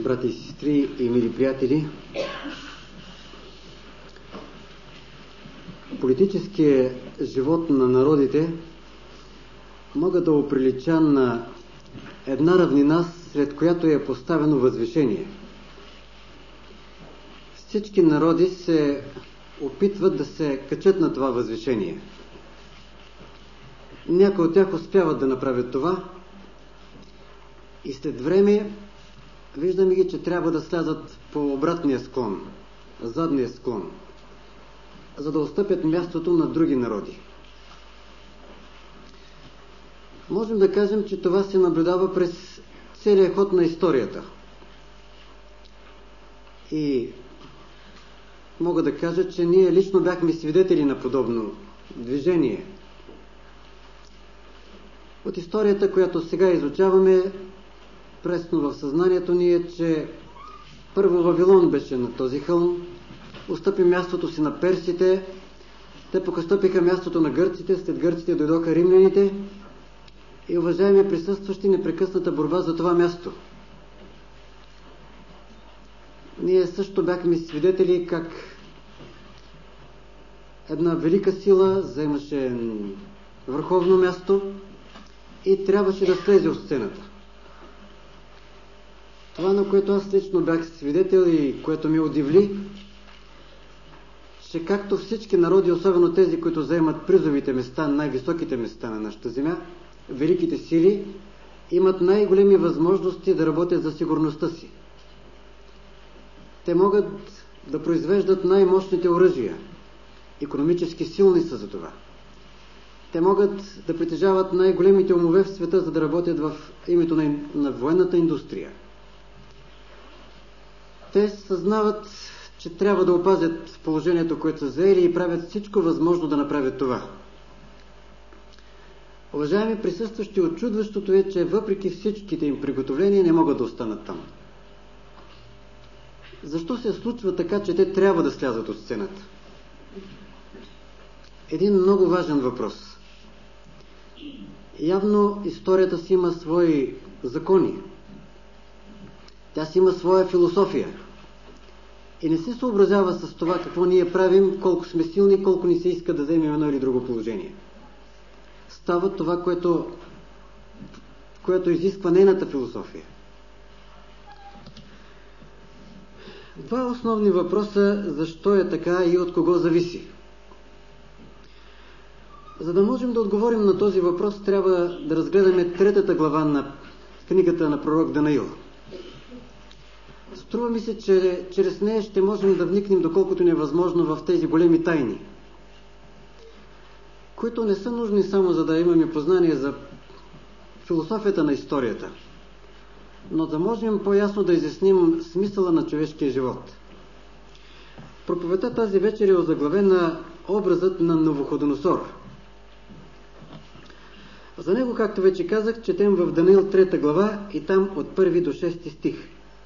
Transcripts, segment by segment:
брати и сестри и мили приятели! Политическият живот на народите мога да оприлича на една равнина, сред която е поставено възвишение. Всички народи се опитват да се качат на това възвишение. Някои от тях успяват да направят това и след време виждаме ги, че трябва да слязат по обратния склон, задния склон, за да отстъпят мястото на други народи. Можем да кажем, че това се наблюдава през целия ход на историята. И мога да кажа, че ние лично бяхме свидетели на подобно движение. От историята, която сега изучаваме, пресно в съзнанието ни е, че първо Вавилон беше на този хълм, устъпи мястото си на персите, те пък устъпиха мястото на гърците, след гърците дойдоха римляните и, уважаеми присъстващи, непрекъсната борба за това място. Ние също бяхме свидетели как една велика сила заемаше върховно място и трябваше да слезе от сцената. Това, на което аз лично бях свидетел и което ме удивли, че както всички народи, особено тези, които заемат призовите места, най-високите места на нашата земя, великите сили, имат най-големи възможности да работят за сигурността си. Те могат да произвеждат най-мощните оръжия. Икономически силни са за това. Те могат да притежават най-големите умове в света, за да работят в името на военната индустрия. Те съзнават, че трябва да опазят положението, което са заели, и правят всичко възможно да направят това. Уважаеми присъстващи, очудващото е, че въпреки всичките им приготовления не могат да останат там. Защо се случва така, че те трябва да слязат от сцената? Един много важен въпрос. Явно историята си има свои закони. Тя си има своя философия. И не се съобразява с това какво ние правим, колко сме силни, колко ни се иска да вземем едно или друго положение. Става това, което изисква нейната философия. Два основни въпроса: защо е така и от кого зависи. За да можем да отговорим на този въпрос, трябва да разгледаме 3 глава на книгата на пророк Данаил. Струва ми се, че чрез нея ще можем да вникнем доколкото ни е възможно в тези големи тайни, които не са нужни само за да имаме познание за философията на историята, но да можем по-ясно да изясним смисъла на човешкия живот. Проповедта тази вечер е озаглавена образът на Навуходоносор. За него, както вече казах, четем в Данаил 3 глава и там от 1 до 6 стих.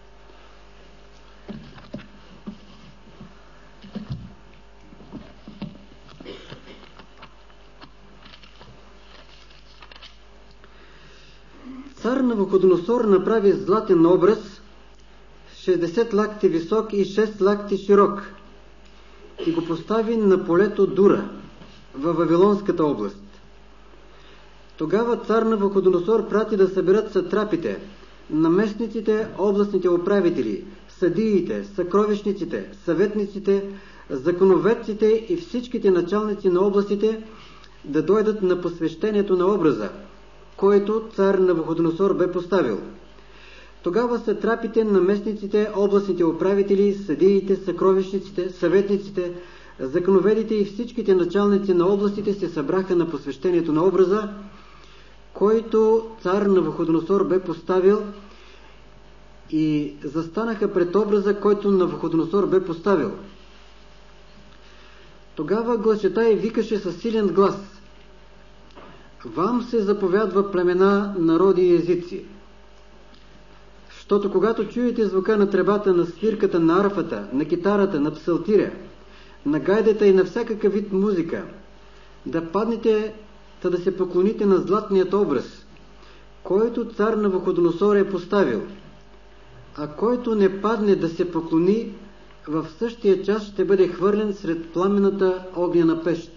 Цар Навуходоносор направи златен образ, 60 лакти висок и 6 лакти широк, и го постави на полето Дура, във Вавилонската област. Тогава цар Навуходоносор прати да съберат сатрапите, наместниците, областните управители, съдиите, съкровищниците, съветниците, законоведците и всичките началници на областите да дойдат на посвещението на образа, който цар Навуходоносор бе поставил. Тогава сатрапите, наместниците, областните управители, съдиите, съкровищниците, съветниците, законоведите и всичките началници на областите се събраха на посвещението на образа, който цар Навуходоносор бе поставил, и застанаха пред образа, който Навуходоносор бе поставил. Тогава глашатай викаше със силен глас: „Вам се заповядва, племена, народи и езици, защото когато чуете звука на тръбата, на свирката, на арфата, на китарата, на псалтиря, на гайдата и на всякакъв вид музика, да паднете, та да се поклоните на златният образ, който цар Навуходоносор е поставил. а който не падне да се поклони, в същия час ще бъде хвърлен сред пламената огнена пещ.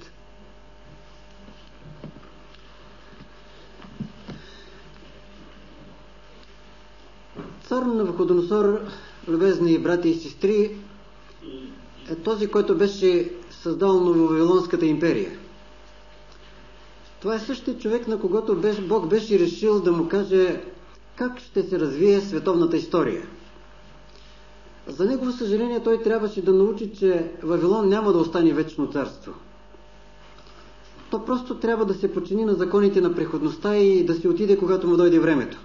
Цар Навуходоносор, любезни брати и сестри, е този, който беше създал Нововавилонската империя. Това е същия човек, на когото Бог беше решил да му каже как ще се развие световната история. За негово съжаление той трябваше да научи, че Вавилон няма да остане вечно царство. То просто трябва да се подчини на законите на преходността и да си отиде, когато му дойде времето.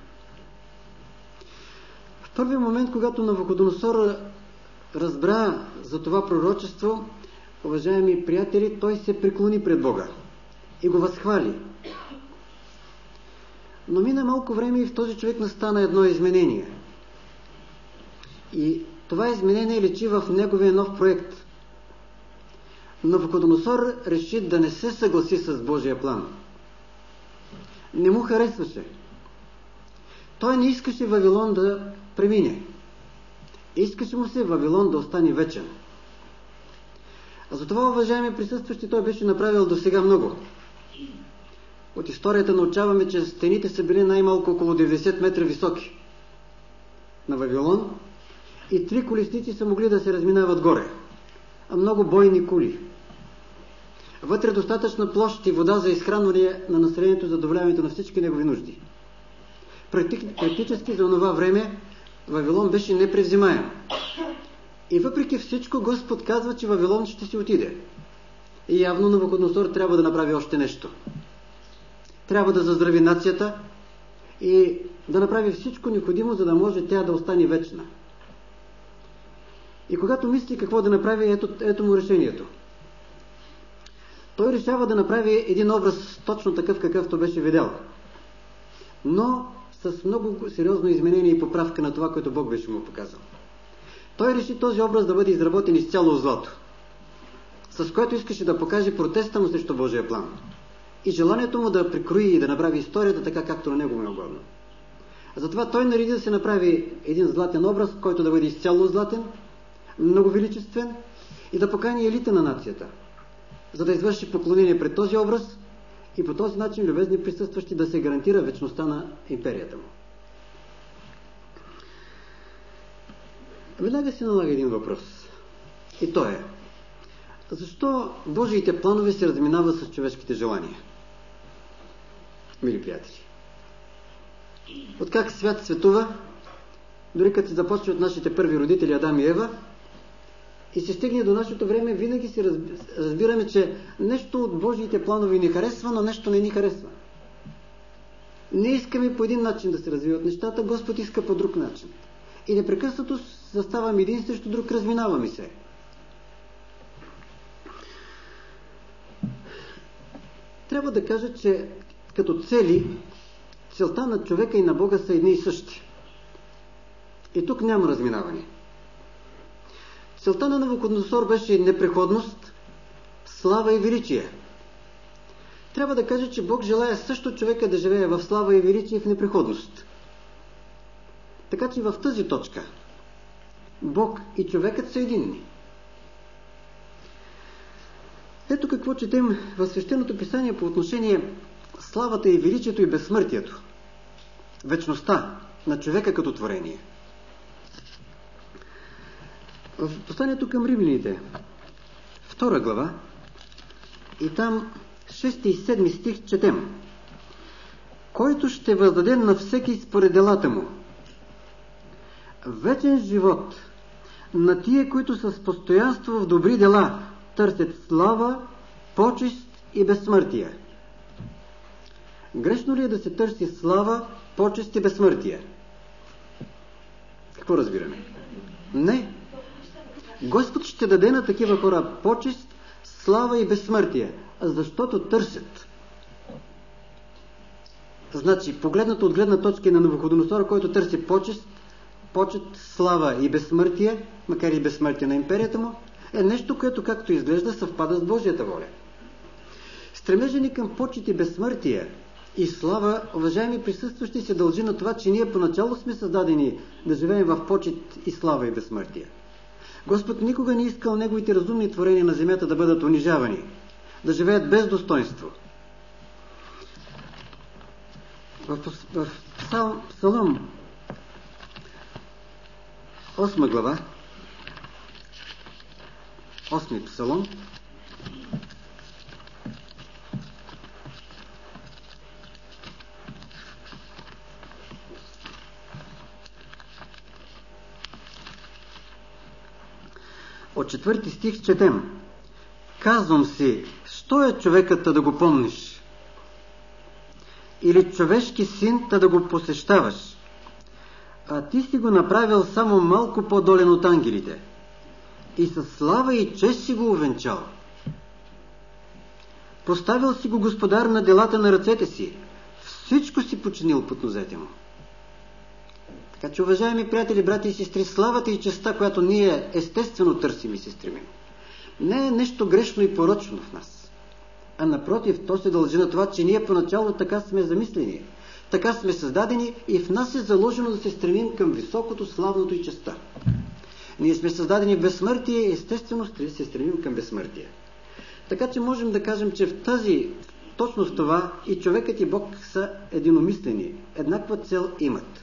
В първия момент, когато Навуходоносор разбра за това пророчество, уважаеми приятели, той се преклони пред Бога и го възхвали. Но мина малко време и в този човек настана едно изменение. И това изменение личи в неговия нов проект. Навуходоносор реши да не се съгласи с Божия план. Не му харесваше. Той не искаше Вавилон да премине. Искаше му се Вавилон да остане вечен. А за това, уважаеми присъстващи, той беше направил до сега много. От историята научаваме, че стените са били най-малко около 90 метра високи на Вавилон и 3 колесници са могли да се разминават горе, а много бойни кули. Вътре достатъчна площ и вода за изхранване на населението за задоволяването на всички негови нужди. Практически за онова време Вавилон беше непревзимаем. И въпреки всичко Господ казва, че Вавилон ще си отиде. И явно Навуходоносор трябва да направи още нещо. Трябва да заздрави нацията и да направи всичко необходимо, за да може тя да остане вечна. И когато мисли какво да направи, ето му решението. Той решава да направи един образ точно такъв, какъвто беше видял. Но с много сериозно изменение и поправка на това, което Бог беше му показал. Той реши този образ да бъде изработен изцяло в злато, с което искаше да покаже протеста му срещу Божия план и желанието му да прикрои и да направи историята така, както на него му е угодно. Затова той нареди да се направи един златен образ, който да бъде изцяло златен, много величествен и да покани елита на нацията, за да извърши поклонение пред този образ и по този начин, любезни присъстващи, да се гарантира вечността на империята му. Веднага се налага един въпрос. И то е: защо Божиите планове се разминават с човешките желания? Мили приятели, откак свят светува, дори като се започне от нашите първи родители Адам и Ева и се стигне до нашето време, винаги си разбираме, че нещо от Божиите планове ни харесва, но нещо не ни харесва. Не искаме по един начин да се развиват нещата, Господ иска по друг начин. И непрекъснато заставаме един срещу друг, разминаваме се. Трябва да кажа, че като цели, целта на човека и на Бога са едни и същи. И тук няма разминаване. Целта на Навуходоносор беше непреходност, слава и величие. Трябва да кажа, че Бог желая също човека да живее в слава и величие, в непреходност. Така че в тази точка Бог и човекът са единни. Ето какво четем в Свещеното писание по отношение славата и величието и безсмъртието, вечността на човека като творение. В посланието към римляните, 2 глава, и там 6 и 7 стих четем: който ще въздаде на всеки според делата му вечен живот на тия, които с постоянство в добри дела търсят слава, почест и безсмъртие. Грешно ли е да се търси слава, почест и безсмъртие? Какво разбираме? Не. Господ ще даде на такива хора почест, слава и безсмъртие, защото търсят. Значи, погледнато от гледна точка на Навуходоносора, който търси почест, слава и безсмъртие, макар и безсмъртие на империята му, е нещо, което както изглежда съвпада с Божията воля. Стремежа ни към почет и безсмъртие и слава, уважаеми присъстващи, се дължи на това, че ние поначало сме създадени да живеем в почет и слава и безсмъртие. Господ никога не искал неговите разумни творения на земята да бъдат унижавани, да живеят без достоинство. В Псалом 8 глава, 8 псалом, от 4 стих четем: казвам си, що е човекът да го помниш? Или човешки син да го посещаваш? А ти си го направил само малко по-долен от ангелите и със слава и чест си го увенчал. Поставил си го господар на делата на ръцете си, всичко си починил под нозете му. Така че, уважаеми приятели, брати и сестри, славата и честта, която ние естествено търсим и се стремим, не е нещо грешно и порочно в нас, а напротив, то се дължи на това, че ние поначало така сме замислени, така сме създадени и в нас е заложено да се стремим към високото, славното и честта. Ние сме създадени в безсмъртие и естествено се стремим към безсмъртие. Така че можем да кажем, че точно в това и човекът и Бог са единомислени, еднаква цел имат.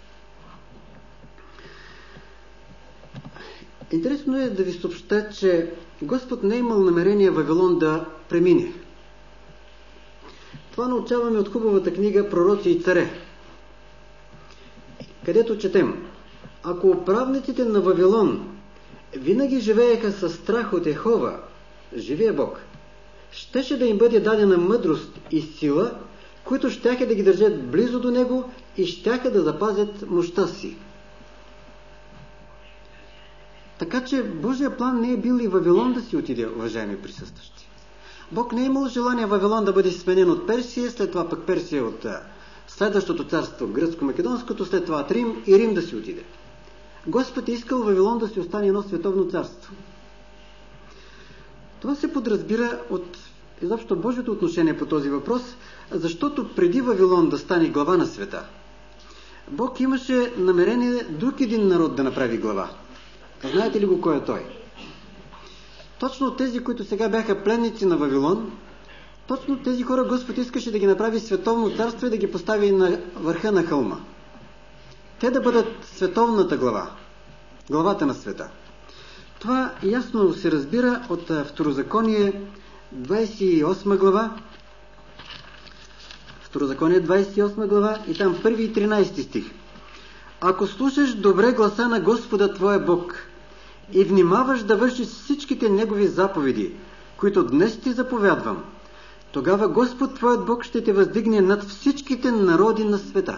Интересно е да ви съобща, че Господ не е имал намерение Вавилон да премине. Това научаваме от хубавата книга Пророци и царе, където четем: ако управниците на Вавилон винаги живееха със страх от Йехова, живия Бог, щеше да им бъде дадена мъдрост и сила, които щяха да ги държат близо до Него и щяха да запазят мощта си. Така че Божия план не е бил и Вавилон да си отиде, уважаеми присъстващи. Бог не е имал желание Вавилон да бъде сменен от Персия, след това пък Персия от следващото царство, гръцко-македонското, след това от Рим и Рим да си отиде. Господ е искал Вавилон да си остане едно световно царство. Това се подразбира от изобщо Божието отношение по този въпрос, защото преди Вавилон да стане глава на света, Бог имаше намерение друг един народ да направи глава. Знаете ли го кой е той? Точно тези, които сега бяха пленници на Вавилон, точно тези хора Господ искаше да ги направи световно царство и да ги постави на върха на хълма. Те да бъдат световната глава, главата на света. Това ясно се разбира от Второзаконие 28 глава. Второзаконие 28 глава и там 1 и 13 стих. Ако слушаш добре гласа на Господа твоя Бог и внимаваш да вършиш всичките Негови заповеди, които днес ти заповядвам, тогава Господ твоят Бог ще те въздигне над всичките народи на света.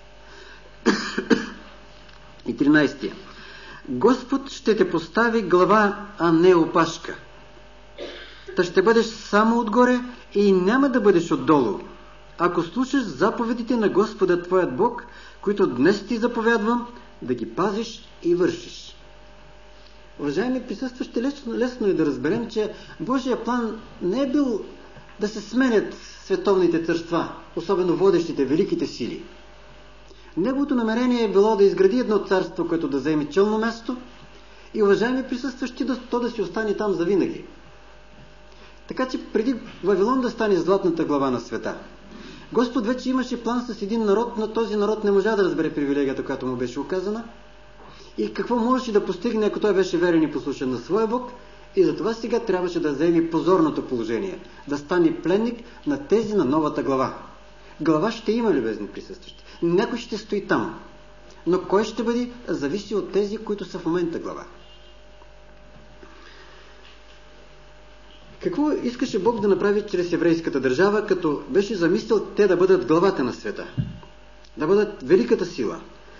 И 13. Господ ще те постави глава, а не опашка. Та ще бъдеш само отгоре и няма да бъдеш отдолу, ако слушаш заповедите на Господа твоят Бог, които днес ти заповядвам, да ги пазиш и вършиш. Уважаеми присъстващи, лесно е да разберем, че Божия план не е бил да се сменят световните царства, особено водещите, великите сили. Неговото намерение е било да изгради едно царство, което да заеме челно място и, уважаеми присъстващи, то да си остане там завинаги. Така че преди Вавилон да стане златната глава на света, Господ вече имаше план с един народ, но този народ не можа да разбере привилегията, която му беше оказана и какво можеше да постигне, ако той беше верен и послушен на своя Бог, и затова сега трябваше да заеме позорното положение, да стане пленник на тези на новата глава. Глава ще има, любезни присъстващи. Някой ще стои там, но кой ще бъде, зависи от тези, които са в момента глава. Какво искаше Бог да направи чрез еврейската държава, като беше замислил те да бъдат главата на света? Да бъдат великата сила.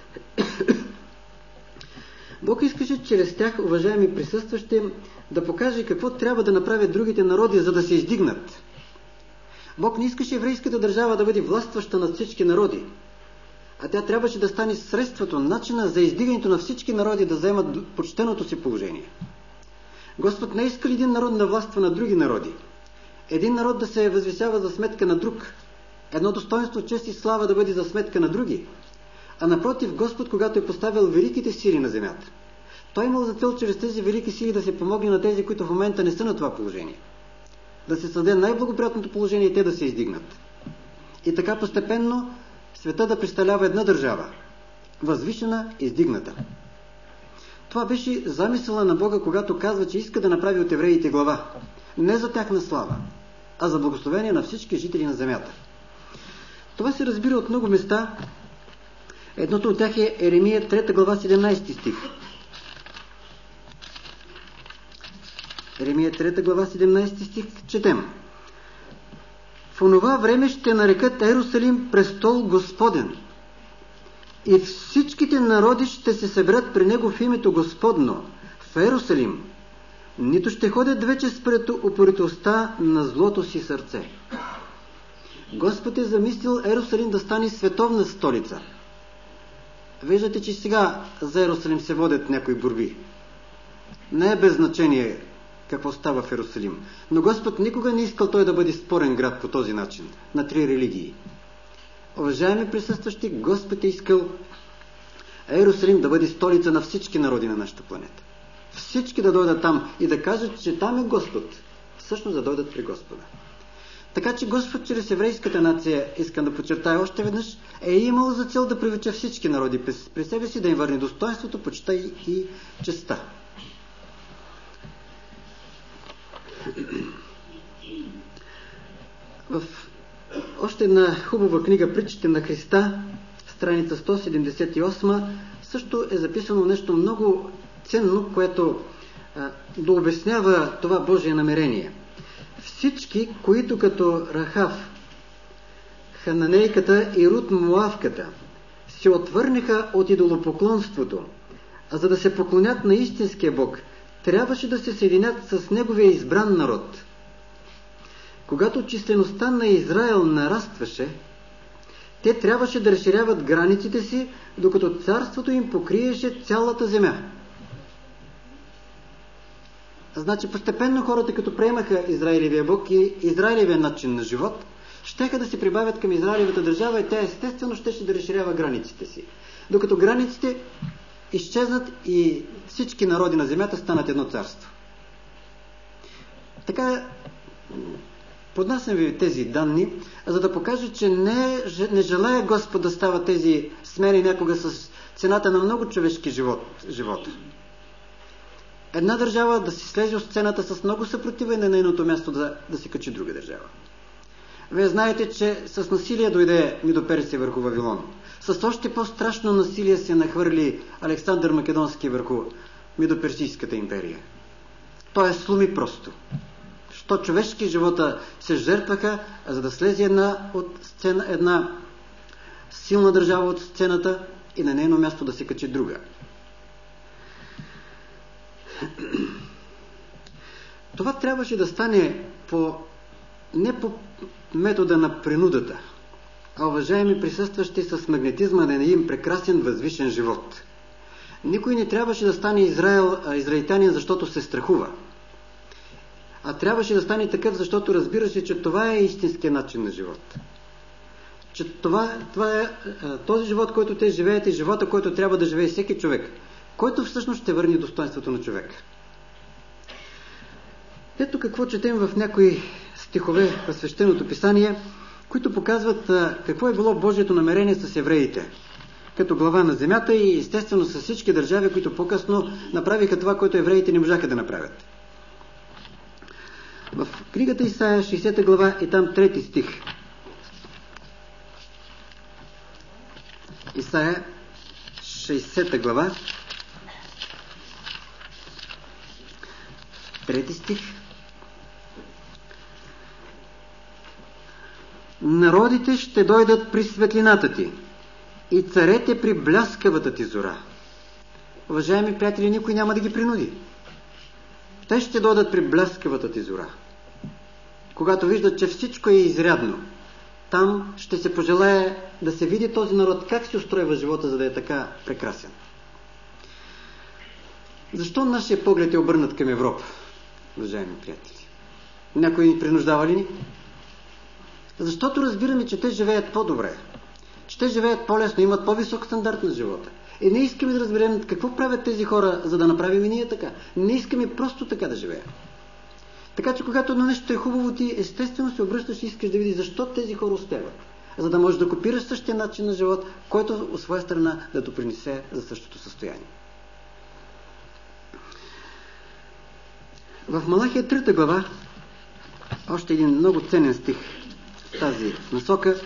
Бог искаше чрез тях, уважаеми присъстващи, да покаже какво трябва да направят другите народи, за да се издигнат. Бог не искаше еврейската държава да бъде властваща над всички народи, а тя трябваше да стане средството, начина за издигането на всички народи да заемат почтеното си положение. Господ не иска един народ да властва на други народи. Един народ да се възвисява за сметка на друг. едно достоинство, чест и слава да бъде за сметка на други. А напротив, Господ, когато е поставил великите сили на земята, Той имал за цел чрез тези велики сили да се помогне на тези, които в момента не са на това положение. Да се създаде най-благоприятното положение и те да се издигнат. И така постепенно света да представлява една държава, възвишена, издигната. Това беше замисъла на Бога, когато казва, че иска да направи от евреите глава. Не за тяхна слава, а за благословение на всички жители на земята. Това се разбира от много места. Едното от тях е Еремия 3 глава 17 стих. Еремия 3 глава 17 стих четем. В онова време ще нарекат Ерусалим престол Господен и всичките народи ще се съберат при него в името Господно, в Ерусалим. Нито ще ходят вече според упоритостта на злото си сърце. Господ е замислил Ерусалим да стане световна столица. Виждате, че сега за Ерусалим се водят някои борби. Не е без значение какво става в Ерусалим. Но Господ никога не искал той да бъде спорен град по този начин, на три религии. Уважаеми присъстващи, Господ е искал Ерусалим да бъде столица на всички народи на нашата планета. Всички да дойдат там и да кажат, че там е Господ. Всъщност да дойдат при Господа. Така че Господ чрез еврейската нация, искам да подчертая още веднъж, е имал за цел да привлече всички народи при себе си, да им върне достоинството, почита и честта. В още една хубава книга Притчите на Христа, страница 178, също е записано нещо много ценно, което дообяснява това Божие намерение. Всички, които като Рахав, Хананейката и Рут Моавката се отвърнаха от идолопоклонството, а за да се поклонят на истинския Бог, трябваше да се съединят с неговия избран народ. Когато числеността на Израел нарастваше, те трябваше да разширяват границите си, докато царството им покриеше цялата земя. Значи постепенно хората, като приемаха Израилевия Бог и Израилевия начин на живот, щеха да се прибавят към Израилевата държава и тя естествено щеше да разширява границите си. Докато границите изчезнат и всички народи на земята станат едно царство. Така поднасям ви тези данни, за да покажа, че не желая Господ да става тези смени някога с цената на много човешки живот. Една държава да си слезе от сцената с много съпротива и на нейното място да се качи друга държава. Вие знаете, че с насилие дойде Мидоперсия върху Вавилон. С още по-страшно насилие се нахвърли Александър Македонски върху Мидоперсийската империя. Той сломи просто. Що човешки живота се жертваха, за да слезе една силна държава от сцената и на нейно място да се качи друга. Това трябваше да стане не по метода на принудата, а, уважаеми присъстващи, с магнетизма на един прекрасен възвишен живот. Никой не трябваше да стане израелтянин, защото се страхува. А трябваше да стане такъв, защото разбираше, че това е истинския начин на живот. Че това е този живот, който те живеят, и живота, който трябва да живее всеки човек, който всъщност ще върне достоинството на човека. Ето какво четем в някои стихове в Свещеното писание, които показват какво е било Божието намерение с евреите, като глава на земята и естествено с всички държави, които по-късно направиха това, което евреите не можаха да направят. В книгата Исаия, 60 глава, и там 3 стих. Исаия, 60 глава, 3 стих. Народите ще дойдат при светлината ти и царете при бляскавата ти зора. Уважаеми приятели, никой няма да ги принуди. Те ще дойдат при бляскавата ти зора. Когато виждат, че всичко е изрядно, там ще се пожелае да се види този народ как се устройва живота, за да е така прекрасен. Защо нашия поглед е обърнат към Европа, уважаеми приятели? Някой ни принуждава ли ни? Защото разбираме, че те живеят по-добре, че те живеят по-лесно, имат по-висок стандарт на живота. И не искаме да разберем какво правят тези хора, за да направим и ние така. Не искаме просто така да живеем. Така че когато на нещо е хубаво, ти естествено се обръщаш и искаш да видиш защо тези хора успяват. За да можеш да копираш същия начин на живот, който от своя страна да допринесе за същото състояние. В Малахия 3 глава, още един много ценен стих в тази насока,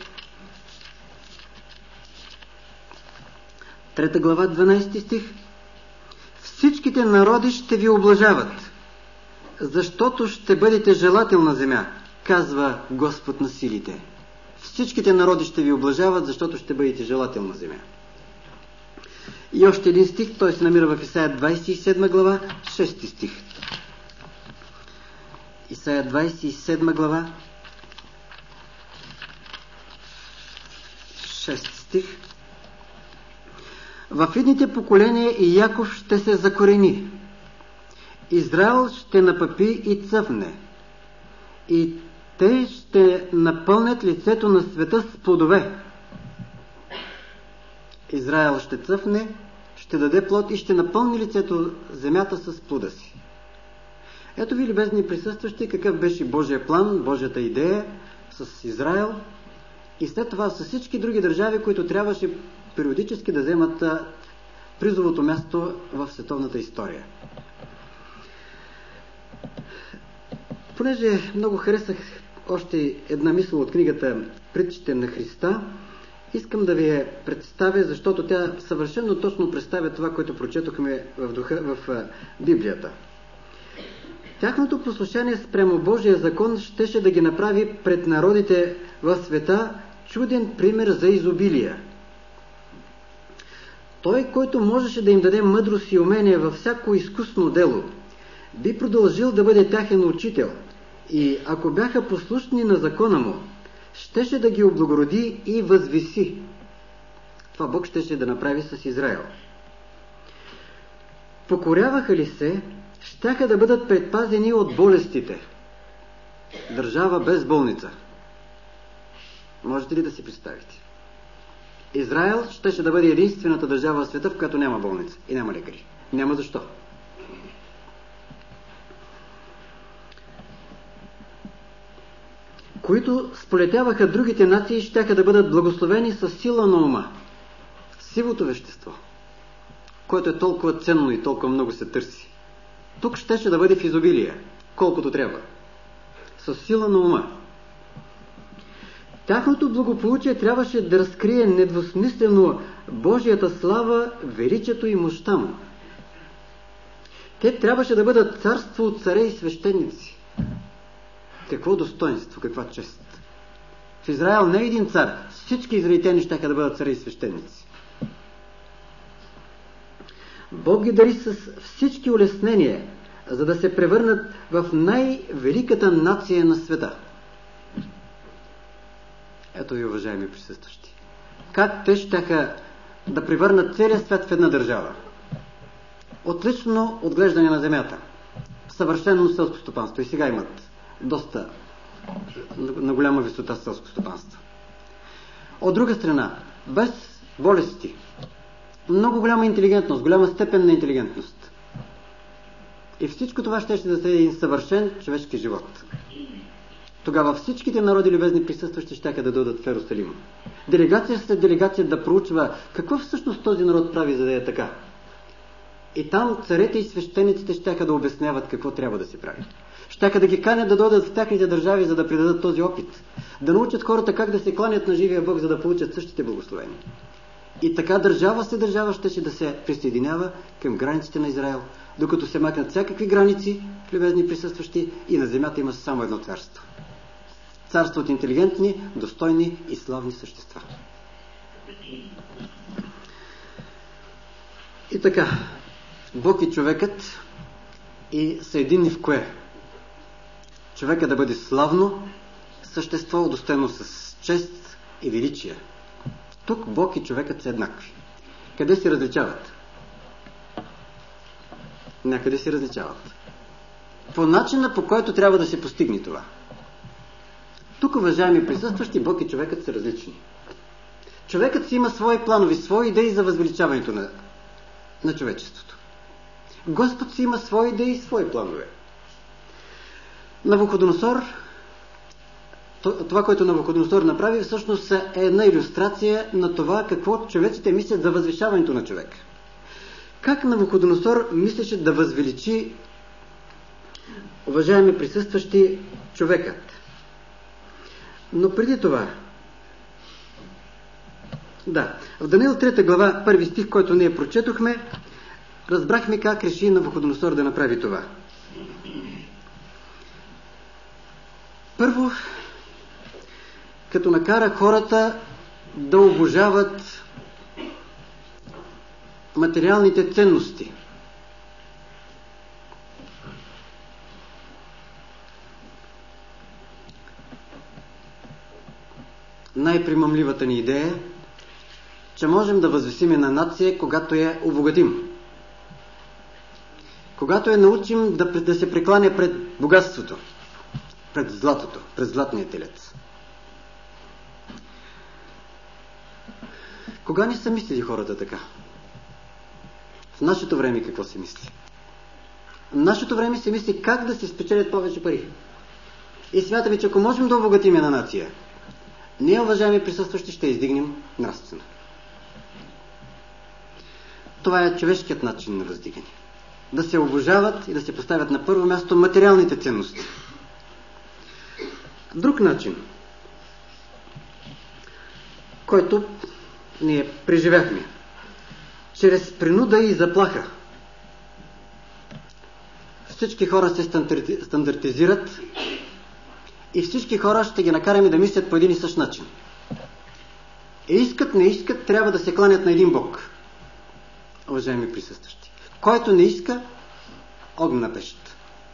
3 глава, 12 стих: всичките народи ще ви облажават, защото ще бъдете желателна земя, казва Господ на силите. Всичките народи ще ви облажават, защото ще бъдете желателна земя. И още един стих, той се намира в Исаия 27 глава, 6 стих. Исаия 27 глава, 6 стих. В идните поколения и Яков ще се закорени. Израел ще напъпи и цъфне. И те ще напълнят лицето на света с плодове. Израел ще цъфне, ще даде плод и ще напълни лицето, земята с плода си. Ето ви, любезни присъстващи, какъв беше Божия план, Божията идея с Израел и след това с всички други държави, които трябваше периодически да вземат призовото място в световната история. Понеже много харесах още една мисъл от книгата Притчите на Христа, искам да ви я представя, защото тя съвършено точно представя това, което прочетохме в Библията. Тяхното послушание спрямо Божия закон щеше да ги направи пред народите в света чуден пример за изобилие. Той, който можеше да им даде мъдрост и умение във всяко изкусно дело, би продължил да бъде тяхен учител и ако бяха послушни на закона му, щеше да ги облагороди и възвиси. Това Бог щеше да направи с Израел. Покоряваха ли се, щяха да бъдат предпазени от болестите. Държава без болница. Можете ли да си представите? Израел щеше да бъде единствената държава в света, в която няма болница и няма лекари. Няма защо. Които сполетяваха другите нации, щяха да бъдат благословени с сила на ума. Сивото вещество, което е толкова ценно и толкова много се търси. Тук щеше да бъде в изобилие, колкото трябва. С сила на ума. Тяхното благополучие трябваше да разкрие недвусмислено Божията слава, величието и мощта му. Те трябваше да бъдат царство от царе и свещеници. Какво достоинство, каква чест! В Израел не е един цар, всички израелтяни щяха да бъдат царе и свещеници. Бог ги дари с всички улеснения, за да се превърнат в най-великата нация на света. Ето ви, уважаеми присъстващи. Как те щяха да превърнат целия свят в една държава? Отлично отглеждане на земята. Съвършено селско стопанство. И сега имат доста на голяма висота селско стопанство. От друга страна, без болести. Много голяма интелигентност, голяма степен на интелигентност. И всичко това ще да се един съвършен човешки живот. Тогава всичките народи, любезни присъстващи, щяха да дойдат в Иерусалим. Делегация след делегация да проучва какво всъщност този народ прави, за да е така. И там царете и свещениците щяха да обясняват какво трябва да се прави. Щяха да ги канят да дойдат в тяхните държави, за да придадат този опит. Да научат хората как да се кланят на живия Бог, за да получат същите благословения. И така държава след държава щеше да се присъединява към границите на Израел, докато се махнат всякакви граници, любезни присъстващи, и на земята има само едно царство. Царство от интелигентни, достойни и славни същества. И така, Бог и човекът и са единни в кое? Човека да бъде славно същество, удостоено с чест и величие. Тук Бог и човекът са еднакви. Къде се различават? Някъде се различават. По начина, по който трябва да се постигне това. Тук, уважаеми присъстващи, Бог и човекът са различни. Човекът си има свои планове, свои идеи за възвеличаването на човечеството. Господ си има свои идеи и свои планове. Навуходоносор, това, което Навуходоносор направи, всъщност е една илюстрация на това, какво човеците мислят за възвишаването на човека. Как Навуходоносор мислеше да възвеличи, уважаеми присъстващи, човекът. Но преди това, в Даниил 3 глава, 1 стих, който ние прочетохме, разбрахме как реши Навуходоносор да направи това. Първо, като накара хората да обожават материалните ценности. Най-примамливата ни идея е, че можем да възвисим една нация, когато я обогатим. Когато я научим да се прекланя пред богатството, пред златото, пред златния телец. Кога не са мислили хората така? В нашето време какво се мисли? В нашето време се мисли как да се спечелят повече пари. И смятаме, че ако можем да обогатим една нация, ние, уважаеми присъстващи, ще издигнем нравствено. Това е човешкият начин на въздигане. Да се обожават и да се поставят на първо място материалните ценности. Друг начин, който ние преживяхме, чрез принуда и заплаха. Всички хора се стандартизират и всички хора ще ги накараме да мислят по един и същ начин. Искат, не искат, трябва да се кланят на един Бог. Уважаеми присъстващи. Който не иска, огнена пещ.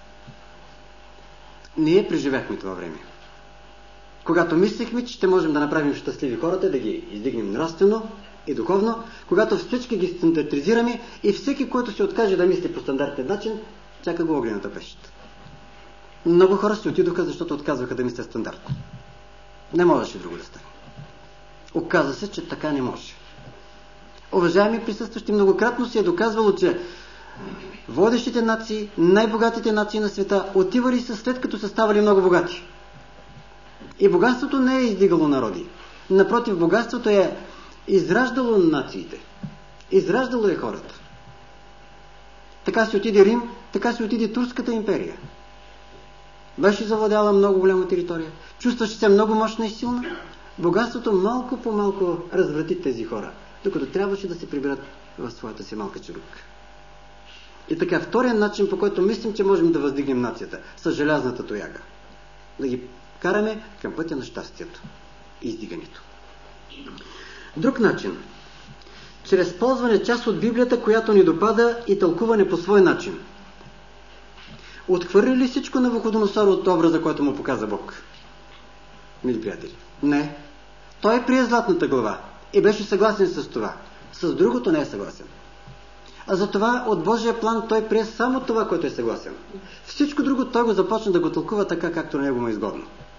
Ние преживяхме това време. Когато мислехме, че ще можем да направим щастливи хората, да ги издигнем нравствено и духовно, когато всички ги стандартизираме и всеки, който се откаже да мисли по стандартен начин, чака го огнената пещ. Много хора се отидоха, защото отказваха да мислят стандартно. Не можеше друго да стане. Оказа се, че така не може. Уважаеми присъстващи, многократно се е доказвало, че водещите нации, най-богатите нации на света отивали са след като са ставали много богати. И богатството не е издигало народи. Напротив, богатството е израждало нациите. Израждало е хората. Така се отиде Рим, така се отиде Турската империя. Беше завладяла много голяма територия. Чувстваше се много мощна и силна. Богатството малко по малко разврати тези хора, докато трябваше да се приберат в своята си малка чарупка. И така, вторият начин, по който мислим, че можем да въздигнем нацията, с желязната тояга. Да ги караме към пътя на щастието и издигането. Друг начин. Чрез ползване част от Библията, която ни допада, и тълкуване по свой начин. Отхвърли ли всичко Навуходоносор от образа, който му показа Бог? Мили приятели, не. Той прие златната глава и беше съгласен с това. С другото не е съгласен. А затова от Божия план той прие само това, което е съгласен. Всичко друго той го започна да го тълкува така, както на него му е изгодно.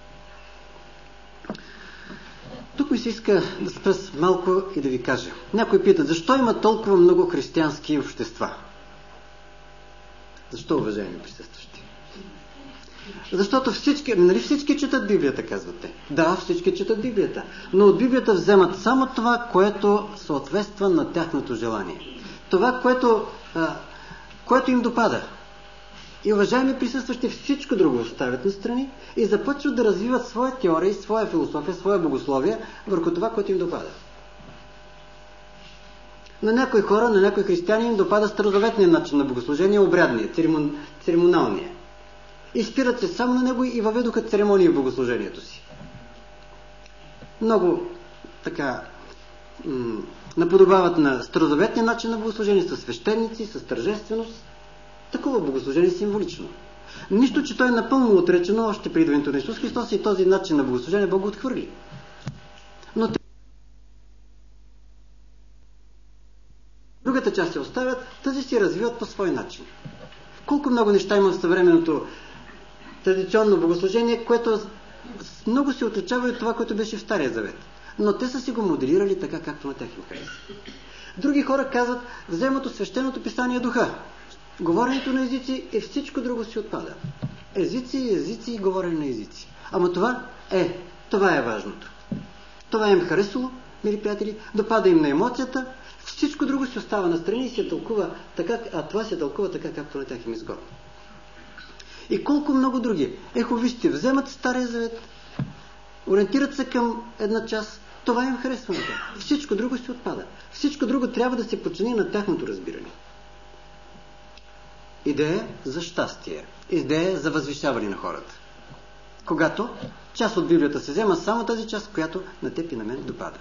Тук ми се иска да спра малко и да ви кажа. Някой пита, защо има толкова много християнски общества? Защо, уважаеми присъстващи? Защото всички четат Библията, казвате. Да, всички четат Библията. Но от Библията вземат само това, което съответства на тяхното желание. Това, което им допада. И, уважаеми присъстващи, всичко друго оставят настрани и започват да развиват своя теория, своя философия, своя богословие върху това, което им допада. На някои хора, на някои християни им допада старозаветния начин на богослужение, обрядния, церемоналния. И спират се само на него и въведоха церемонии в богослужението си. Много така наподобават на старозаветния начин на богослужение с свещеници, с тържественост. Такова богослужение символично. Нищо, че той е напълно отречено още при идването на Исус Христос и този начин на богослужение Бог го отхвърли. Но другата част се оставят, тази си развиват по свой начин. Колко много неща има в съвременното традиционно богослужение, което много се отличава от това, което беше в Стария завет. Но те са си го моделирали така, както на тях им хареса. Други хора казват, вземат от свещеното писание духа. Говоренето на езици и всичко друго си отпада. Езици и говорене на езици. Ама това е важното. Това им харесало, мили приятели, допада им на емоцията, всичко друго си остава настрани и се тълкува така, а това се тълкува така, както на тях им изгодно. И колко много други. Вижте, вземат Стария завет, ориентират се към една част, това им харесва на тях. Всичко друго се отпада. Всичко друго трябва да се подчини на тяхното разбиране. Идея за щастие. Идея за възвишаване на хората. Когато част от Библията се взема, само тази част, която на теб и на мен допада.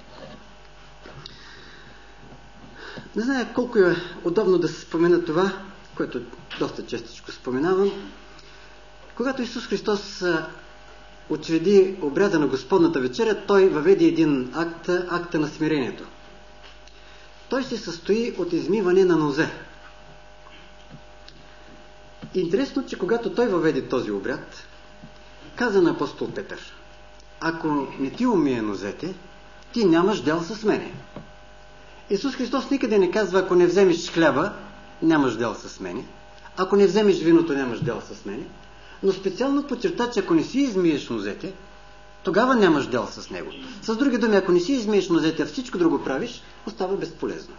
Не зная колко е удобно да се спомена това, което доста честичко споменавам. Когато Исус Христос учреди обряда на Господната вечеря, Той въведе един акта на смирението. Той се състои от измиване на нозе. Интересно, че когато Той въведе този обряд, каза на апостол Петър: ако не ти умие нозете, ти нямаш дял с мене. Исус Христос никъде не казва, ако не вземеш хляба, нямаш дял с мене. Ако не вземеш виното, нямаш дял с мене. Но специално подчерта, че ако не си измиеш нозете, тогава нямаш дял с него. С други думи, ако не си измиеш нозете, а всичко друго правиш, остава безполезно.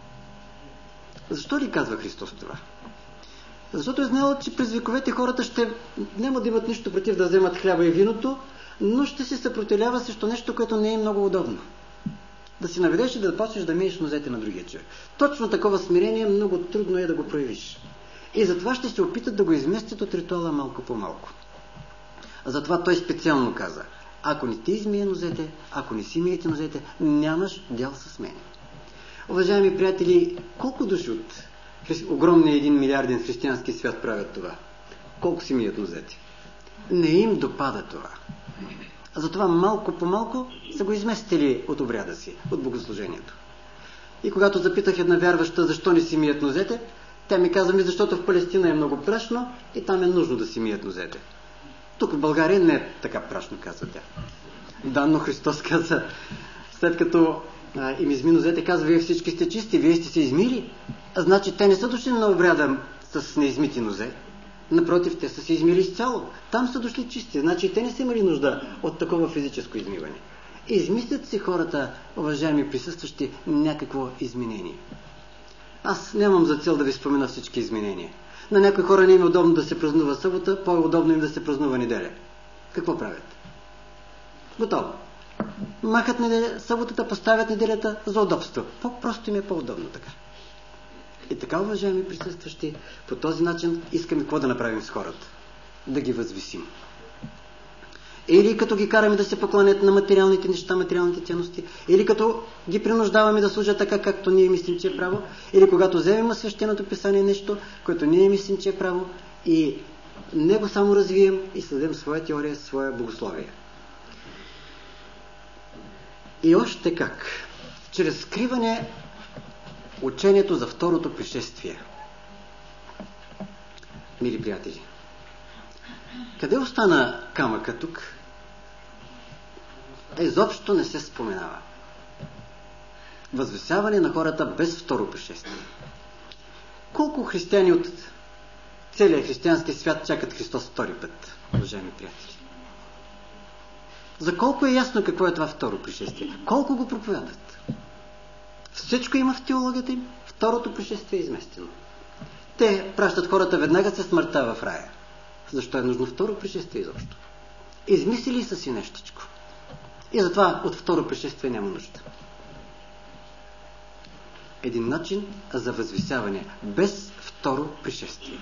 Защо ли казва Христос това? Защото е знал, че през вековете хората няма да имат нищо против да вземат хляба и виното, но ще се съпротивлява срещу нещо, което не е много удобно. Да си наведеш и да почнеш да миеш нозете на другия човек. Точно такова смирение много трудно е да го проявиш. И затова ще се опитат да го изместят от ритуала малко по малко. Затова той специално каза: ако не ти измие нозете, ако не си миете нозете, нямаш дял с мене. Уважаеми приятели, колко души от огромния 1 милиарден християнски свят правят това? Колко си мият нозете? Не им допада това. Затова малко по малко са го изместили от обряда си, от богослужението. И когато запитах една вярваща защо не си мият нозете, тя ми каза: защото в Палестина е много прашно и там е нужно да си мият нозете. Тук в България не е така прашно, каза тя. Да, но Христос каза, след като им изми нозете, казва: вие всички сте чисти, вие сте се измили. Значи те не са дошли на обряда с неизмити нозе. Напротив, те са се измили изцяло. Там са дошли чисти. Значи те не са имали нужда от такова физическо измиване. Измислят си хората, уважаеми присъстващи, някакво изменение. Аз нямам за цел да ви спомена всички изменения. На някои хора не им е удобно да се празнува събота, по-удобно им да се празнува неделя. Какво правят? Готово. Махат съботата, поставят неделята за удобство. Просто им е по-удобно така. И така, уважаеми присъстващи, по този начин искаме какво да направим с хората? Да ги възвисим. Или като ги караме да се поклонят на материалните неща, материалните ценности, или като ги принуждаваме да служат така, както ние мислим, че е право, или когато вземем на свещеното писание нещо, което ние мислим, че е право, и него само развием и създадем своя теория, своя богословие. И още как? Чрез скриване учението за второто пришествие. Мили приятели, къде остана камъка тук? Изобщо не се споменава. Възвисяване на хората без второ пришествие. Колко християни от целия християнски свят чакат Христос втори път, уважаеми приятели? За колко е ясно какво е това второ пришествие? Колко го проповядат? Всичко има в теологията им. Второто пришествие е изместено. Те пращат хората веднага след смъртта в рая. Защо е нужно второ пришествие изобщо? Измислили са си нещичко. И затова от второ пришествие няма нужда. Един начин за възвисяване без второ пришествие.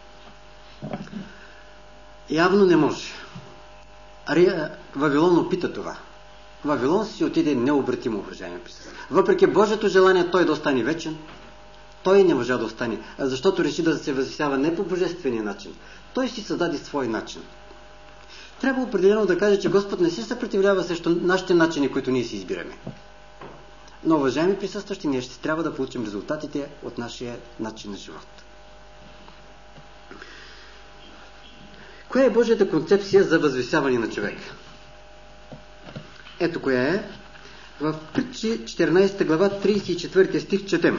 Явно не може. Вавилон опита това. Вавилон си отиде необратимо, уважаеми присъствия. Въпреки Божието желание той да остане вечен, той не можа да остане, защото реши да се възвисява не по божествения начин. Той си създаде свой начин. Трябва определено да кажа, че Господ не се съпротивлява срещу нашите начини, които ние си избираме. Но, уважаеми присъстващи, ние ще трябва да получим резултатите от нашия начин на живот. Коя е Божията концепция за възвисяване на човека? Ето коя е. В Притчи 14 глава 34 стих четем.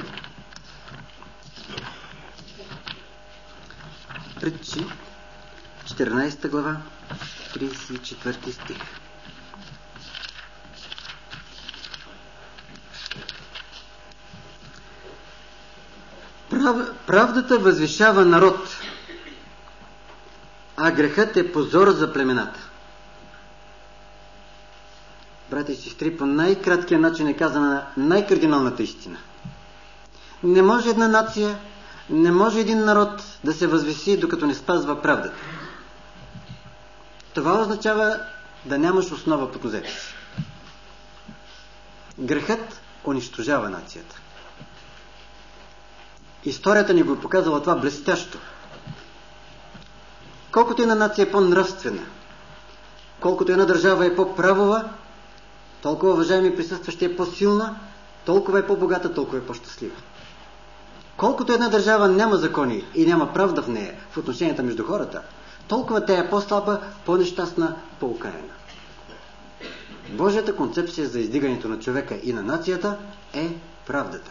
Притчи 14 глава 34 стих. Правдата възвишава народ, а грехът е позор за племената. Брати и сестри, по най-краткия начин е казана най-кардиналната истина. Не може една нация, не може един народ да се възвиси, докато не спазва правдата. Това означава да нямаш основа под нозете си. Грехът унищожава нацията. Историята ни го е показала това блестящо. Колкото една нация е по-нравствена, колкото една държава е по-правова, толкова, уважаеми присъстващи, е по-силна, толкова е по-богата, толкова е по-щастлива. Колкото една държава няма закони и няма правда в нея, в отношенията между хората, толкова тя е по-слаба, по-нещастна, по-окаяна. Божията концепция за издигането на човека и на нацията е правдата.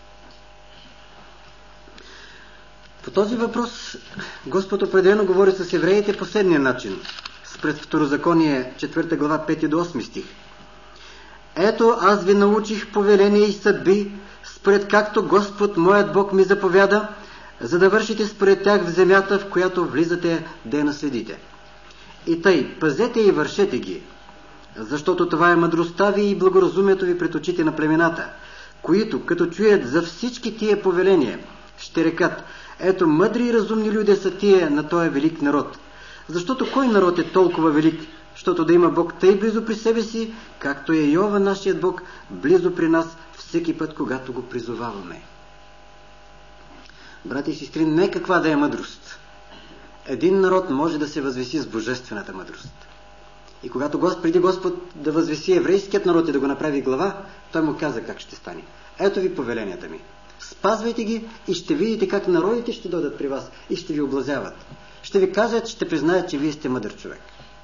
По този въпрос Господ определено говори с евреите последния начин. Спред Второзаконие 4 глава 5 до 8 стих. Ето аз ви научих повеления и съдби, според както Господ моят Бог ми заповяда, за да вършите според тях в земята, в която влизате да я наследите. И тъй, пазете и вършете ги, защото това е мъдростта ви и благоразумието ви пред очите на племената, които, като чуят за всички тия повеления, ще рекат: ето мъдри и разумни люди са тия на този велик народ. Защото кой народ е толкова велик, защото да има Бог тъй близо при себе си, както е Йова нашият Бог близо при нас всеки път, когато го призоваваме. Брати и сестри, не каква да е мъдрост. Един народ може да се възвиси с божествената мъдрост. И когато преди Господ да възвиси еврейският народ и да го направи глава, той му каза как ще стане. Ето ви повеленията ми. Спазвайте ги и ще видите как народите ще дойдат при вас и ще ви облазяват. Ще ви кажат, ще признаят, че вие сте мъдър човек.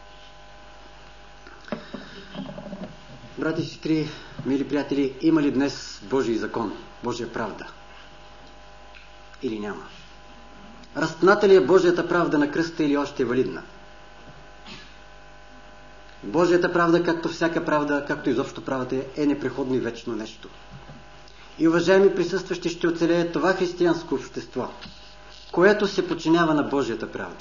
Брати и сестри, мили приятели, има ли днес Божий закон, Божия правда? Или няма? Разпната ли е Божията правда на кръста или още е валидна? Божията правда, както всяка правда, както изобщо правата, е непреходно и вечно нещо. И, уважаеми присъстващи, ще оцелее това християнско общество, което се подчинява на Божията правда.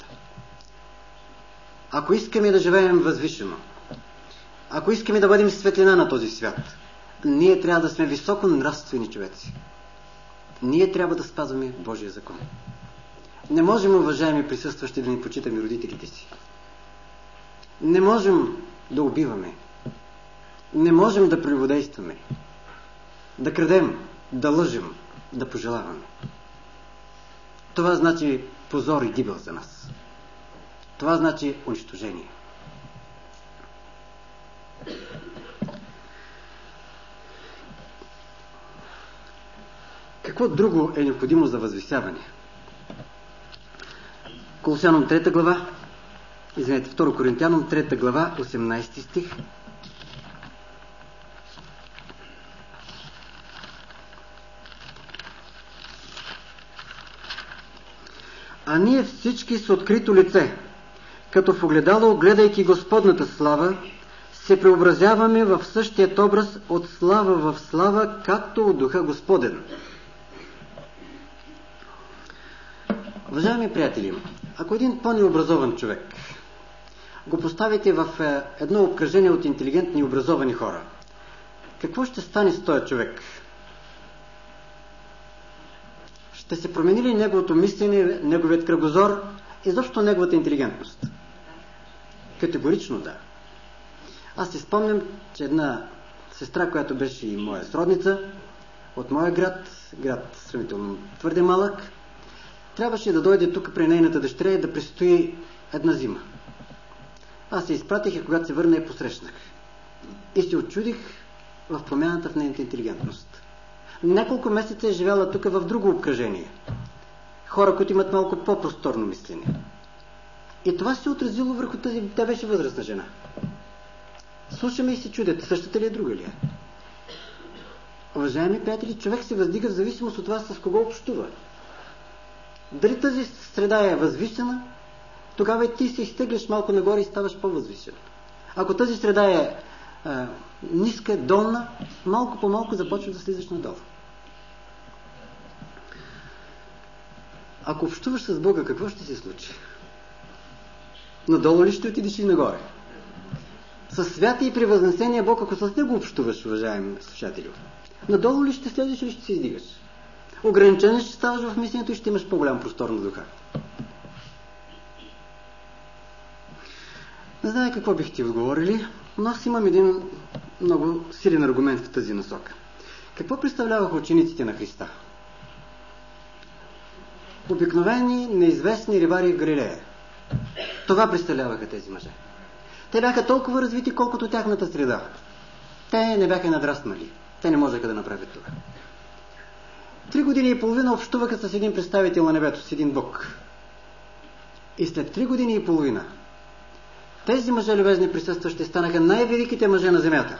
Ако искаме да живеем възвишено, ако искаме да бъдем светлина на този свят, ние трябва да сме високо нравствени човеци. Ние трябва да спазваме Божия закон. Не можем, уважаеми присъстващи, да ни почитаме родителите си. Не можем да убиваме. Не можем да прелюбодействаме. Да крадем, да лъжем, да пожелаваме. Това значи позор и гибел за нас. Това значи унищожение. Какво друго е необходимо за възвисяване? Колосяном 3 глава, 2 Коринтяном 3 глава, 18 стих. А ние всички с открито лице, като в огледало, гледайки Господната слава, се преобразяваме в същият образ от слава в слава, както от Духа Господен. Уважаеми приятели, ако един по-необразован човек го поставите в едно обкръжение от интелигентни и образовани хора, какво ще стане с този човек? Ще се промени ли неговото мислене, неговият кръгозор, изобщо неговата интелигентност? Категорично да. Аз си спомням, че една сестра, която беше и моя сродница, от моя град сравнително твърде малък, трябваше да дойде тук при нейната дъщеря и да престои една зима. Аз се изпратих и когато се върна я посрещнах. И се очудих в промяната в нейната интелигентност. Няколко месеца е живяла тук в друго обкръжение. Хора, които имат малко по-просторно мислене. И това се отразило върху тази... Тя беше възрастна жена. Слушаме и се чудят, същата ли е, друга ли е? Уважаеми приятели, човек се въздига в зависимост от това с кого общува. Дали тази среда е възвишена, тогава и ти се изтегляш малко нагоре и ставаш по-възвишен. Ако тази среда е ниска, долна, малко по малко започваш да слизаш надолу. Ако общуваш с Бога, какво ще се случи? Надолу ли ще отидеш и нагоре? Със свята и превъзнесения Бог, ако с Него общуваш, уважаеми слушатели, надолу ли ще слезеш или ще се издигаш? Ограничен ще ставаш в мисленето и ще имаш по-голям простор на духа. Не знае какво бих ти отговорили, но аз имам един много силен аргумент в тази насока. Какво представляваха учениците на Христа? Обикновени, неизвестни рибари в Галилея. Това представляваха тези мъже. Те бяха толкова развити, колкото тяхната среда. Те не бяха надраснали. Те не можеха да направят това. 3 години и половина общуваха с един представител на небето, с един Бог. И след 3 години и половина тези мъже, любезни присъстващи, станаха най-великите мъже на земята.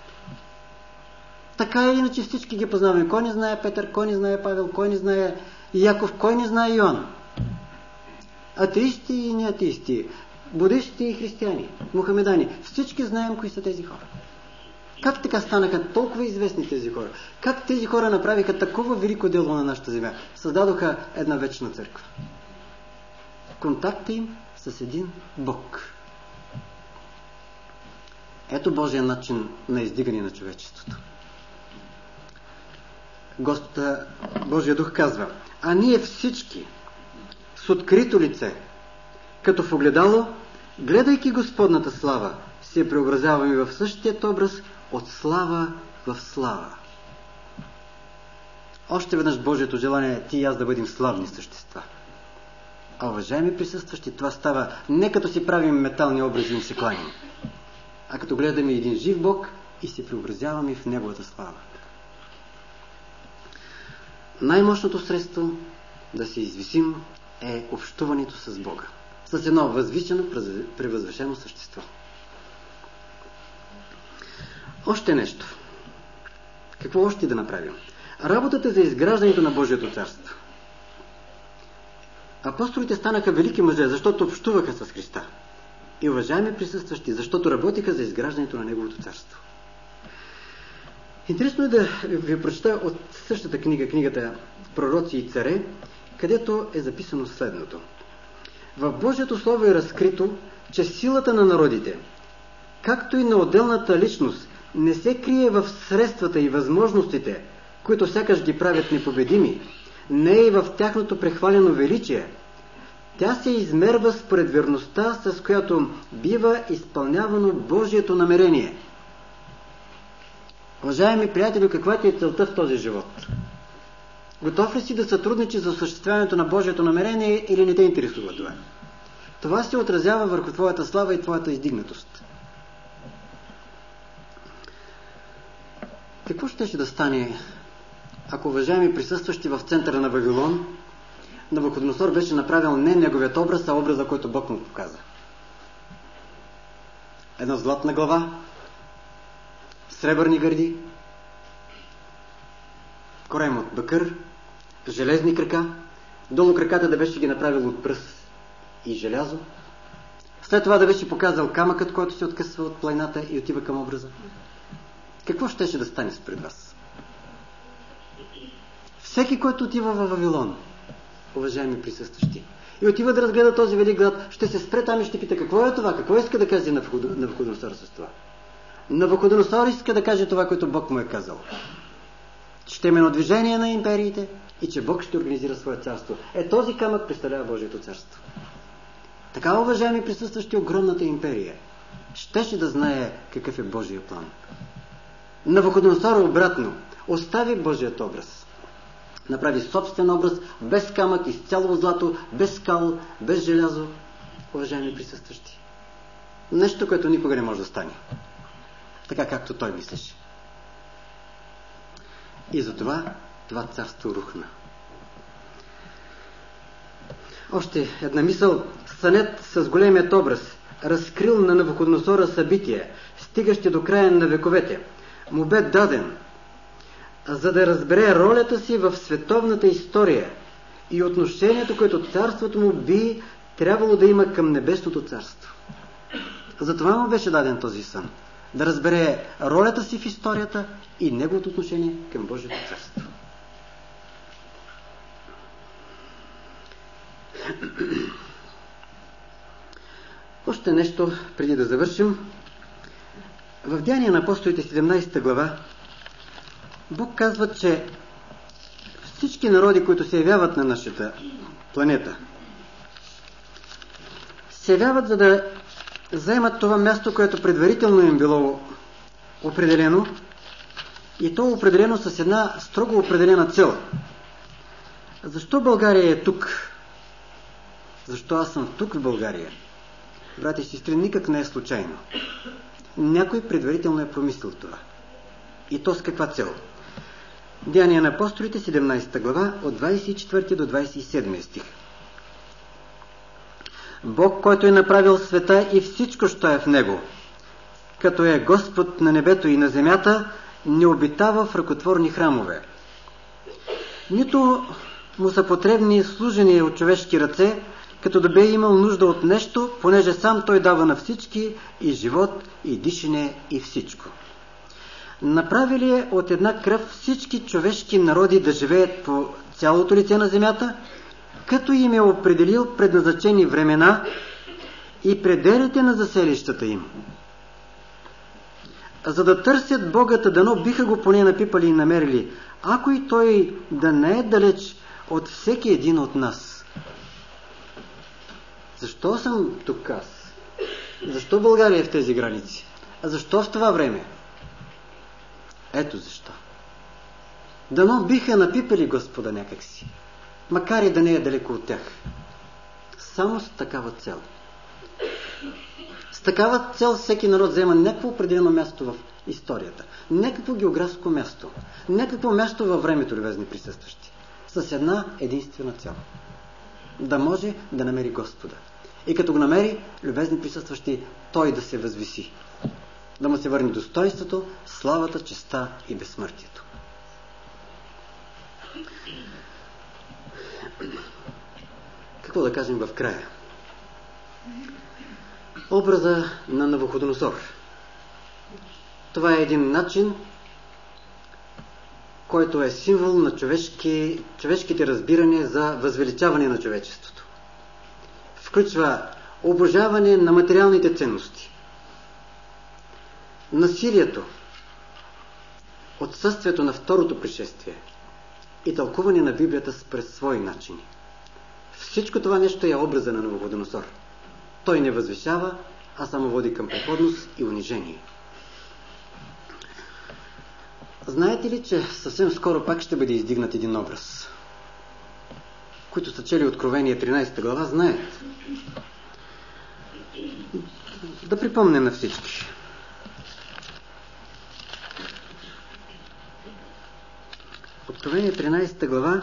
Така или иначе всички ги познаваме. Кой не знае Петър, кой не знае Павел, кой не знае Яков, кой не знае Йоан. Атеисти и неатеисти, будисти и християни, мухамедани. Всички знаем кои са тези хора. Как така станаха толкова известни тези хора? Как тези хора направиха такова велико дело на нашата земя? Създадоха една вечна църква. Контакта им с един Бог. Ето Божия начин на издигане на човечеството. Божия дух казва: а ние всички с открито лице, като в огледало, гледайки Господната слава, се преобразяваме в същият образ от слава в слава. Още веднъж Божието желание е ти и аз да бъдем славни същества. А, уважаеми присъстващи, това става не като си правим метални образи и им се кланим, а като гледаме един жив Бог и се преобразяваме в Неговата слава. Най-мощното средство да се извисим е общуването с Бога. С едно възвишено, превъзвишено същество. Още нещо. Какво още да направим? Работата за изграждането на Божието царство. Апостолите станаха велики мъже, защото общуваха с Христа. И, уважаеми присъстващи, защото работиха за изграждането на Неговото царство. Интересно е да ви прочета от същата книга, книгата Пророци и царе, където е записано следното. В Божието Слово е разкрито, че силата на народите, както и на отделната личност, не се крие в средствата и възможностите, които сякаш ги правят непобедими, не и в тяхното прехвалено величие. Тя се измерва според верността, с която бива изпълнявано Божието намерение. Уважаеми приятели, каква ти е целта в този живот? Готов ли си да сътрудничиш за осъществяването на Божието намерение или не те интересува това? Това се отразява върху твоята слава и твоята издигнатост. Какво щеше да стане, ако, уважаеми присъстващи, в центъра на Вавилон, Навуходоносор беше направил не неговият образ, а образа, който Бог му показа? Една златна глава, сребърни гърди, корем от бакър, железни крака, долу краката да беше ги направил от пръст и желязо, след това да беше показал камъкът, който се откъсва от плайната и отива към образа. Какво щеше да стане спред вас? Всеки, който отива във Вавилон, уважаеми присъстващи, и отива да разгледа този велик град, ще се спре там и ще пита: какво е това? Какво иска да каже Навуходоносор с това? Навуходоносор иска да каже това, което Бог му е казал. Ще има движение на империите и че Бог ще организира свое царство. Този камък представлява Божието царство. Така, уважаеми присъстващи, огромната империя щеше да знае какъв е Божия план. Навуходоносор обратно остави Божият образ. Направи собствен образ, без камък, изцяло злато, без скал, без желязо. Уважаеми присъстващи, нещо, което никога не може да стане. Така както той мислеше. И затова това царство рухна. Още една мисъл. Сънет с големият образ разкрил на Навуходоносора събития, стигащи до края на вековете, му бе даден, за да разбере ролята си в световната история и отношението, което царството му би трябвало да има към небесното царство. Затова му беше даден този сън. Да разбере ролята си в историята и неговото отношение към Божието царство. Още нещо преди да завършим. В Деяния на апостолите 17 глава Бог казва, че всички народи, които се явяват на нашата планета, се явяват, за да заемат това място, което предварително им било определено, и то определено с една строго определена цел. Защо България е тук? Защо аз съм тук в България? Брати и сестри, никак не е случайно. Някой предварително е промислил това. И то с каква цел? Деяния на апостолите, 17 глава, от 24 до 27 стих. Бог, който е направил света и всичко, що е в него, като е Господ на небето и на земята, не обитава в ръкотворни храмове. Нито му са потребни служения от човешки ръце, като да бе имал нужда от нещо, понеже сам той дава на всички и живот, и дишане, и всичко. Направили е от една кръв всички човешки народи да живеят по цялото лице на земята, като им е определил предназначени времена и пределите на заселищата им. За да търсят Богата, дано биха го поне напипали и намерили, ако и той да не е далеч от всеки един от нас. Защо съм тук аз? Защо България е в тези граници? А защо в това време? Ето защо. Дано биха напипали Господа някакси, макар и да не е далеко от тях. Само с такава цел. С такава цел всеки народ взема някакво определено място в историята. Някакво географско място. Някакво място във времето, любезни присъстващи. С една единствена цел. Да може да намери Господа. И като го намери, любезни присъстващи, той да се възвиси. Да му се върне достойството, славата, честта и безсмъртието. Какво да кажем в края? Образа на Навуходоносор. Това е един начин, който е символ на човешките разбирания за възвеличаване на човечеството. Включва обожаване на материалните ценности, насилието, отсъствието на второто пришествие и тълкуване на Библията през свои начини. Всичко това нещо е образа на Навуходоносор. Той не възвишава, а само води към преходност и унижение. Знаете ли, че съвсем скоро пак ще бъде издигнат един образ? Които са чели Откровение 13 глава, знаят. Да припомня на всички. Откровение 13 глава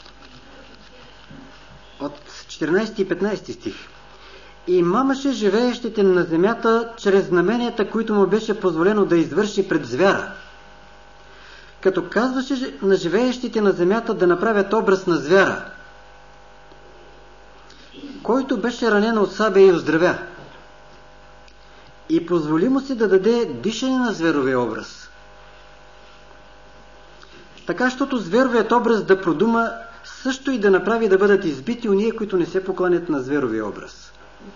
от 14 и 15 стих. И мамаше живеещите на земята чрез знаменията, които му беше позволено да извърши пред звяра. Като казваше на живеещите на земята да направят образ на звяра, който беше ранен от сабя и оздравя. И позволи му се да даде дишане на зверовия образ. Така, щото зверовият образ да продума, също и да направи да бъдат избити уния, които не се покланят на зверовия образ.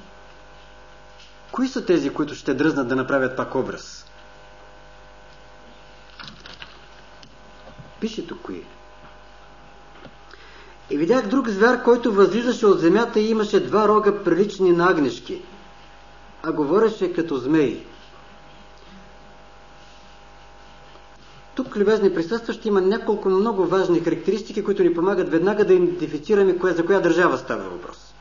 Кои са тези, които ще дръзнат да направят пак образ? Пише тук кои. И видях друг звяр, който възлизаше от земята и имаше два рога, прилични на агнешки, а говореше като змей. Тук, любезни присъстващи, има няколко много важни характеристики, които ни помагат веднага да идентифицираме за коя държава става въпрос.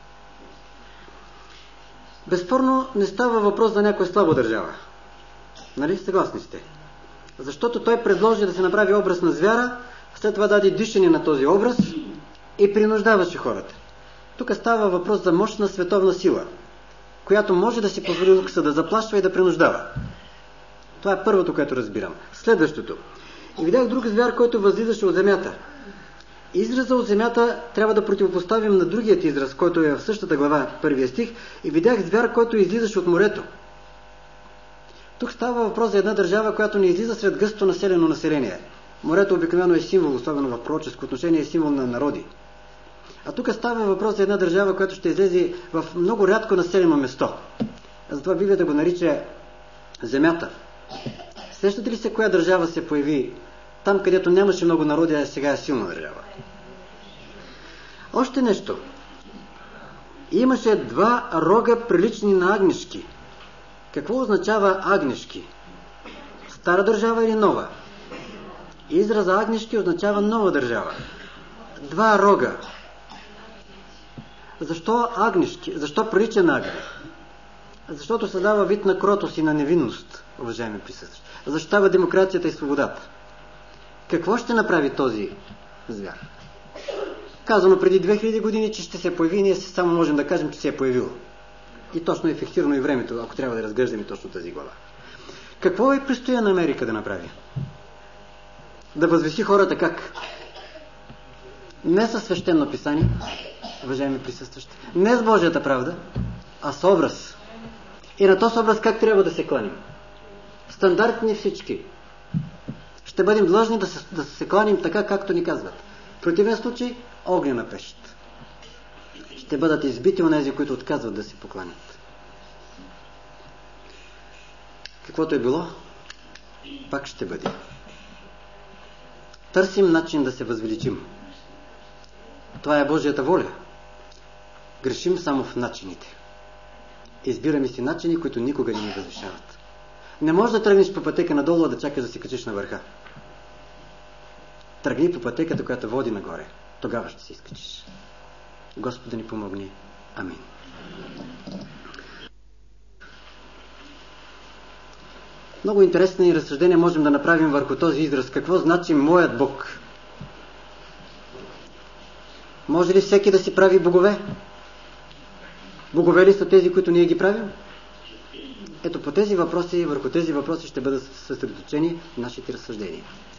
Безспорно не става въпрос за някоя слаба държава. Нали? Съгласни сте? Защото той предложи да се направи образ на звяра, след това даде дишане на този образ и принуждаваше хората. Тук става въпрос за мощна световна сила, която може да си позволи лукса да заплашва и да принуждава. Това е първото, което разбирам. Следващото. И видях друг звяр, който възлизаше от земята. Израза от земята трябва да противопоставим на другият израз, който е в същата глава, първия стих. И видях звяр, който излизаше от морето. Тук става въпрос за една държава, която не излиза сред гъсто населено население. Морето обикновено е символ, особено в пророческо отношение, е символ на народи. А тук става въпрос за една държава, която ще излезе в много рядко населено место. Затова Библията го нарича земята. Сещате ли се коя държава се появи там, където нямаше много народи, а сега е силна държава? Още нещо. Имаше два рога, прилични на агнешки. Какво означава агнешки? Стара държава или нова? Израза агнешки означава нова държава. Два рога. Защо агнешки? Защо прилича на агне? Защото създава вид на кротост и на невинност, уважаеми присъстващи. Защитава демокрацията и свободата. Какво ще направи този звяр? Казано преди 2000 години, че ще се появи, ние само можем да кажем, че се е появило. И точно е фиксирано и времето, ако трябва да разглеждаме точно тази глава. Какво е предстои на Америка да направи? Да възвеси хората как? Не със свещено писание, уважаеми присъстващи, не с Божията правда, а с образ. И на този образ как трябва да се кланим? Стандартни всички. Ще бъдем длъжни да се кланим така, както ни казват. В противен случай, огнена пещ. Ще бъдат избити онези, които отказват да се покланят. Каквото е било, пак ще бъде. Търсим начин да се възвеличим. Това е Божията воля. Грешим само в начините. Избираме си начини, които никога не ни възвишават. Не можеш да тръгнеш по пътека надолу, а да чакаш да се качиш на върха. Тръгни по пътеката, която води нагоре. Тогава ще се изкачиш. Господи ни помогни. Амин. Много интересни разсъждения можем да направим върху този израз. Какво значи моят Бог? Може ли всеки да си прави богове? Богове ли са тези, които ние ги правим? Ето по тези въпроси, върху тези въпроси ще бъдат съсредоточени нашите разсъждения.